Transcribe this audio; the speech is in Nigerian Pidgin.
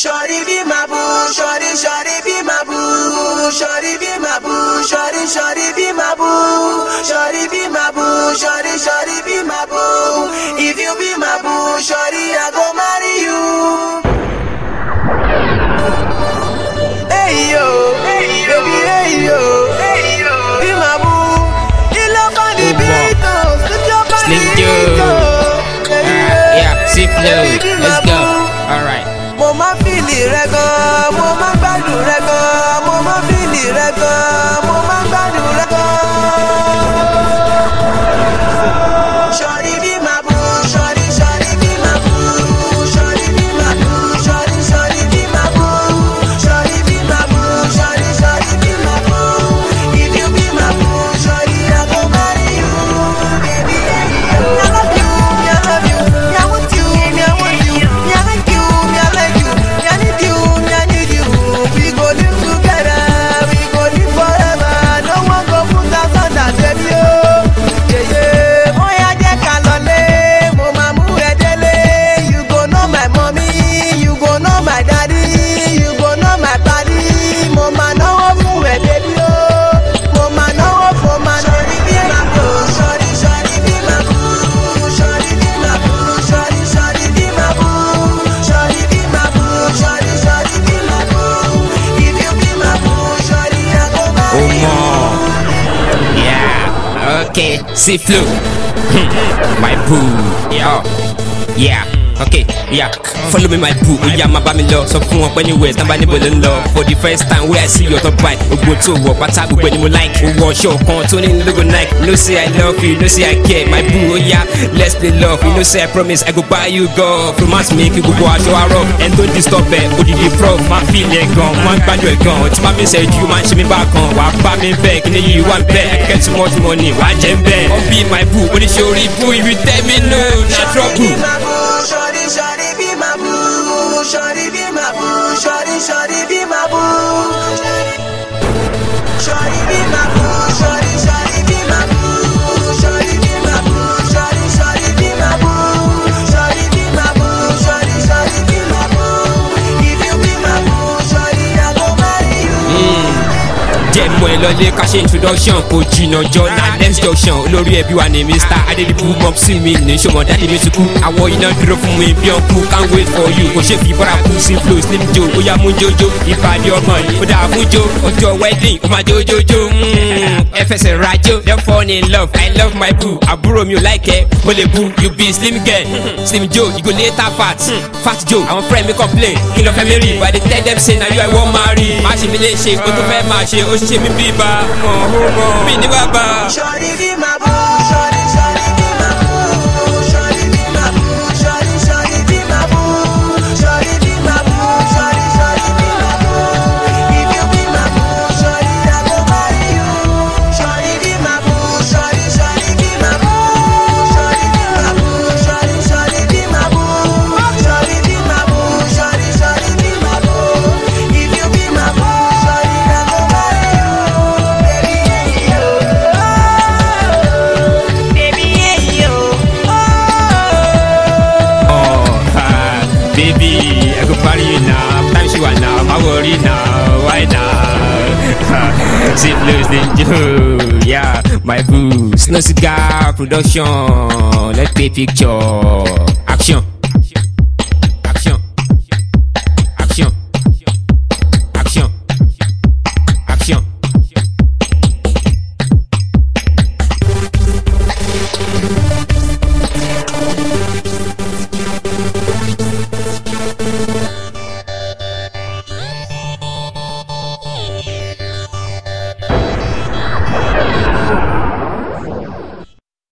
Shorty be my boo, shorty be my boo, shorty be my boo, shorty be my boo, shorty be my boo, shorty be my boo. If you be my boo, shorty, I go marry you. Hey yo, baby, hey yo, be my boo. You love on the beat, Slim Joe. Yeah, C-Flow, let's go. Alright. Mo ma fili rẹ gan, mo ma gbádùn rẹ gan, mo ma fili rẹ gan, mo ma gbádùn rẹ gan. Shorty be my boo, shorty be my boo, shorty be my boo, shorty be my boo, shorty be my boo, shorty be my boo. If you be my boo, shorty, I go marry you, baby. I love you, I love you, I want you, I want you, I like you, I like you, I need you, I need you. We go live together, we go live forever. No one go put us under, baby. Yeah, yeah. Moya jẹ́ ká lọlé, mo máa mú ẹ délé. You go know my mommy, you go know my daddy, you go know my daddy. Mo máa náwó fún ẹ, baby. Mo máa náwó fún ma náà. Shorty be my boo, shorty be my boo, shorty be my boo, shorty be my boo, shorty be my boo, shorty be my boo. If you be my boo, shorty, I go marry you. Yeah, okay, C-Flow. My boo, yeah, okay, yeah. Follow me, my boo. Yeah, my baby love. So fun up anywhere, somebody will love. For the first time, where I see your top bike, we go to work. What type of when you like? We wash your contour in logo Nike. No say I love you, no say I care, my boo. Oh yeah, let's play love. You know say I promise I go buy you golf. Romance make you go out show her up and don't disturb it. Go the prof, my feeling gone, one band you're gone. It's my message, you man, she me back on. Why buy me back? In the you want back? I get too much money. Why jam back? I'll be my boo. When it's your boo, if you tell me no, not trouble. Shorty be my boo, shorty be my boo, shorty be my boo, shorty be my boo, shorty be my boo, shorty be my boo, shorty be my boo, shorty be my boo, shorty be my boo. If you be my boo, shorty, I go marry you. Jẹ́ mọ́ ẹ lọlé ká ṣe introduction kò jìnnà jọ na next junction olórí ẹbí wa ní Mr. Adedibu mop sí mi ní ṣọmọ dáàdi mi ti kú àwọn iná dúró fún mi bí ọkú can't wait for you kò ṣe fi bọ́ra kú C-Flow Slim Joe ó yá mú jójó ìpàdé ọmọ yìí ó dáa fún jó ọjọ́ wedding ó máa jójójó ẹ fẹsẹ̀ rajó dem fall in love I love my boo àbúrò mi ò láìkẹ́ ó lè bú you be slim girl Slim Joe you go later fat Joe àwọn friend mi complain kí ló fẹ́ mi rí but I dey tell them say na you I wan marry má ṣe mi lè ṣe kó tó fẹ́ máa ṣe ó ṣe mi bí ibà bí ní bàbá. Shorty be my boo, shorty be my boo, shorty be my boo, shorty be my boo, shorty be my boo, shorty be my boo. If you be my boo, shorty, I go marry you. Shorty be my boo, shorty be my boo, shorty be my boo, shorty be my boo, shorty be my boo, shorty be my boo. If you be my boo, shorty, I go marry you. Baby, I go party you now. Time you are now, my worry now. Why now? C-Flow Slim Joe, yeah, my boo. Snow Cigar production. Let's take picture. Action.